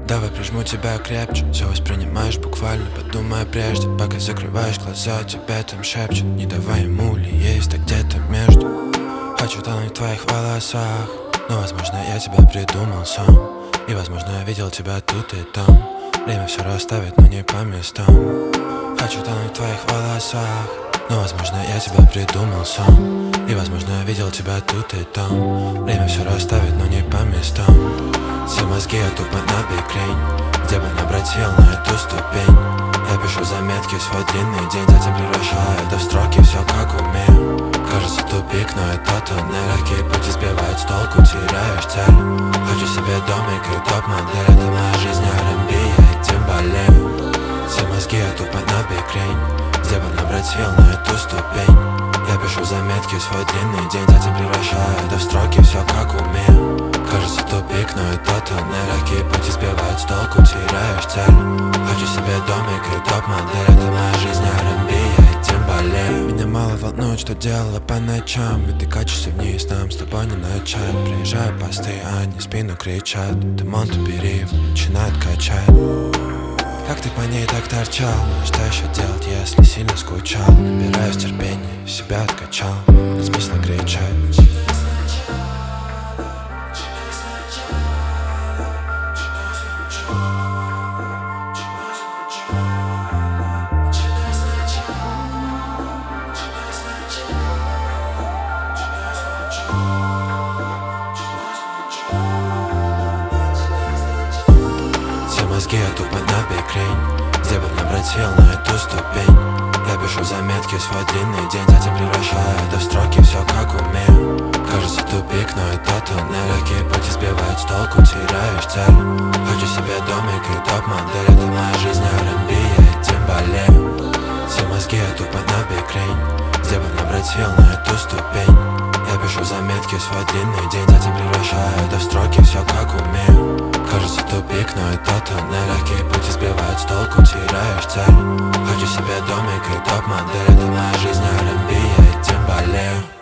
Давай прижму тебя крепче, все воспринимаешь буквально, подумай прежде. Пока закрываешь глаза, тебя там шепчет. Не давай ему ли есть, а где-то между. Хочу тонуть в твоих волосах, но возможно я тебя придумал сам. И возможно я видел тебя тут и там. Время все расставит, но не по местам. Хочу тонуть в твоих волосах, но возможно я тебя придумал сам. И возможно я видел тебя тут и там. Время все расставит, но не по местам. Все мозги я тупо набекрень. Где бы набрать сил на эту ступень? Я пишу заметки в свой длинный день, затем превращаю это в строки, все как умею. Кажется тупик, но это туннель. Какие пути сбивают с толку, теряешь цель. Хочу себе домик и топ-модель. Это моя жизнь, R&B, я этим болею. Все мозги я тупо набекрень. Где бы набрать сил на эту ступень? Я пишу заметки в свой длинный день, затем превращаю это в строки, все как умею. Кажется тупик, но это туннель. Какие пути сбивают с толку, теряешь цель. Хочу себе домик и топ-модель. Это моя жизнь, R&B, я этим болею. Меня мало волнует, что делала по ночам. Ведь ты качешься вниз, нам с тобой не начать. Приезжаю посты, они спину кричат. Дымон период начинает качать. Как ты по ней так торчал? Ну что еще делать, если сильно скучал? Набираюсь терпения, себя откачал. Нет смысла кричать. Мозги я тупо набекрень. Где бы набрать сил на эту ступень? Я пишу заметки в свой длинный день, затем превращаю это в строки, все как умею. Кажется тупик, но это туннель. Какие пути сбивают с толку, теряешь цель. Хочу себе домик и топ-модель. Это моя жизнь, R&B, я этим болею. Все мозги я тупо набекрень. Где бы набрать сил на эту ступень? Я пишу заметки в свой длинный день, затем превращаю это в строки, все как умею. Кажется тупик, но это туннель. Какие пути сбивают с толку, теряешь цель. Хочу себе домик и топ-модель. Это моя жизнь, R&B, я этим болею.